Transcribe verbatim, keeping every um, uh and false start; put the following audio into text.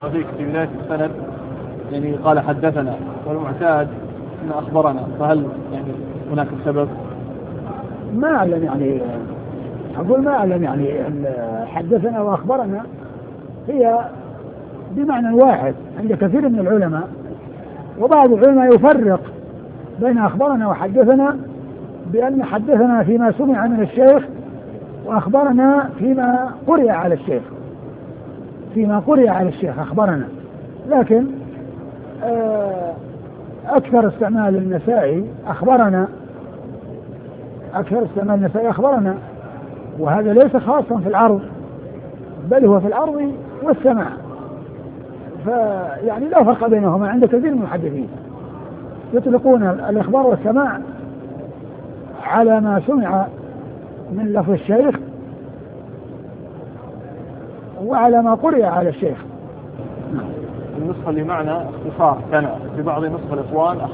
فيك في بداية السند يعني قال حدثنا، والمعتاد أن أخبرنا، فهل يعني هناك سبب؟ ما أعلم يعني أقول ما أعلم يعني أن حدثنا وأخبرنا هي بمعنى واحد عند كثير من العلماء، وبعض العلماء يفرق بين أخبرنا وحدثنا بأن حدثنا فيما سمع من الشيخ، وأخبرنا فيما قرئ على الشيخ فيما قرئ على الشيخ أخبرنا. لكن أكثر استعمال النسائي أخبرنا أكثر استعمال النسائي أخبرنا وهذا ليس خاصا في العرض، بل هو في العرض والسماع، فيعني لا فرق بينهما عند كثير من المحدثين، يطلقون الإخبار والسماع على ما سمع من لفظ الشيخ وعلى ما قرئ على الشيخ. النسخة اللي معنا اختصار كان في بعض نسخ الإخوان